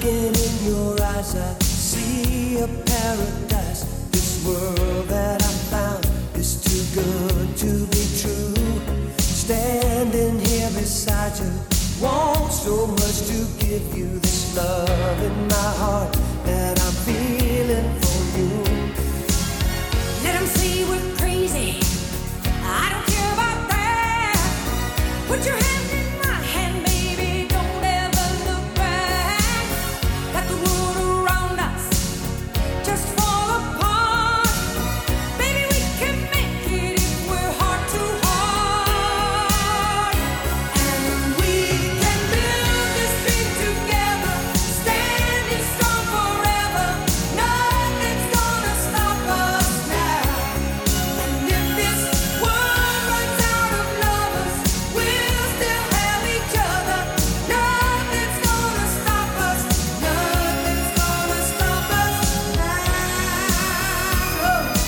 Looking in your eyes, I see a paradise. This world that I found is too good to be true. Standing here beside you, want so much to give you this love in my heart that I'm feeling for you. Let 'em say we're crazy, I don't care about that. Put your hand in my hand, baby, don't ever look back. Let the world around us just fall apart. Baby, we can make it if we're heart to heart. And we can build this dream together, standing strong forever. Nothing's gonna stop us now. And if this world runs out of lovers, we'll still have each other. Nothing's gonna stop us. Nothing's gonna stop us now.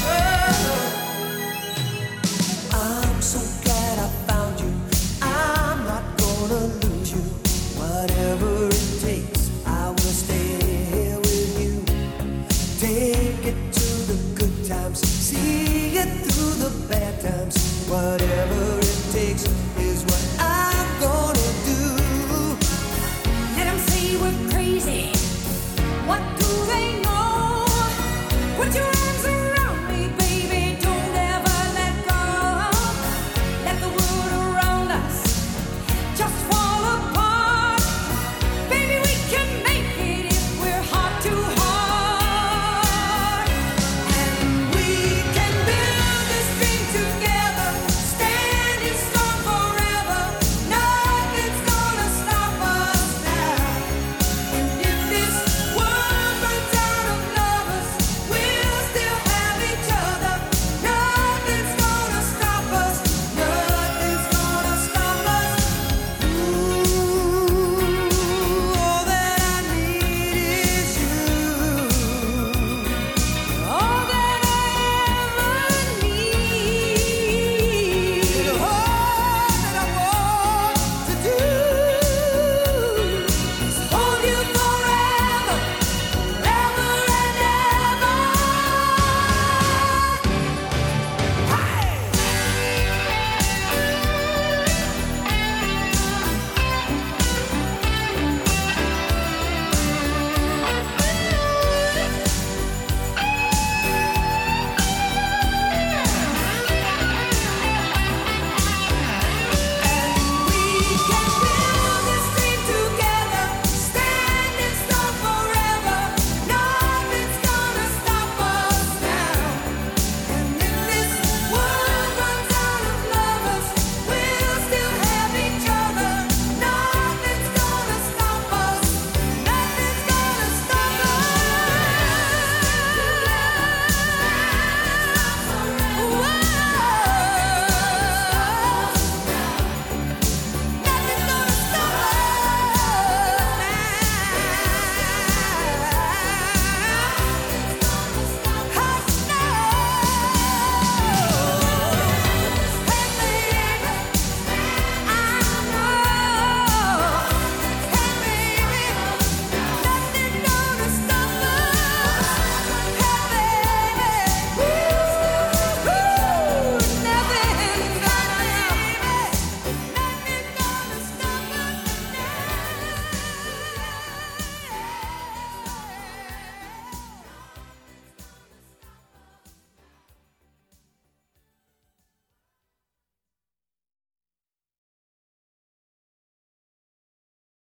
I'm so glad I found you. I'm not gonna lose you. Whatever it takes, I will stay here with you. Take it to the good times, see it through the bad times. Whatever